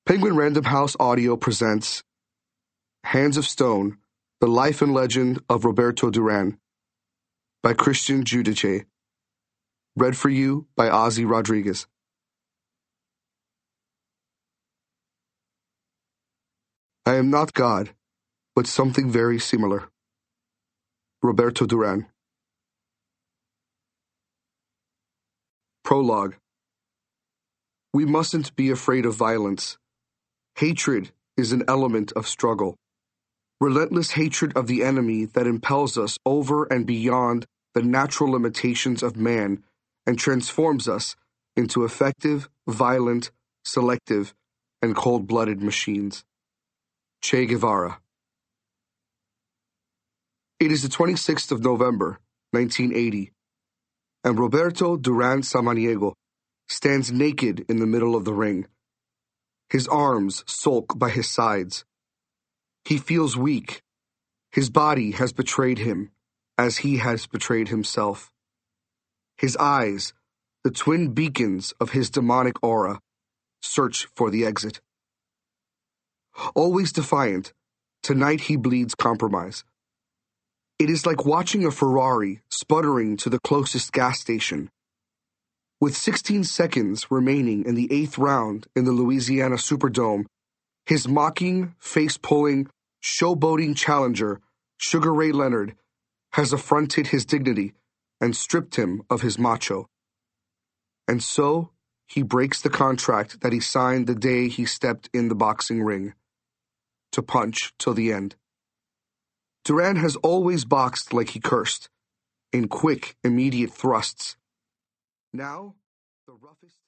Penguin Random House Audio presents Hands of Stone, The Life and Legend of Roberto Duran by Christian Giudice. Read for you by Ozzy Rodriguez. I am not God, but something very similar. Roberto Duran. Prologue. We mustn't be afraid of violence. Hatred is an element of struggle. Relentless hatred of the enemy that impels us over and beyond the natural limitations of man and transforms us into effective, violent, selective, and cold-blooded machines. Che Guevara. It is the 26th of November, 1980, and Roberto Duran Samaniego stands naked in the middle of the ring. His arms sulk by his sides. He feels weak. His body has betrayed him, as he has betrayed himself. His eyes, the twin beacons of his demonic aura, search for the exit. Always defiant, tonight he bleeds compromise. It is like watching a Ferrari sputtering to the closest gas station. With 16 seconds remaining in the 8th round in the Louisiana Superdome, his mocking, face-pulling, showboating challenger, Sugar Ray Leonard, has affronted his dignity and stripped him of his macho. And so, he breaks the contract that he signed the day he stepped in the boxing ring. To punch till the end. Duran has always boxed like he cursed, in quick, immediate thrusts. Now, the roughest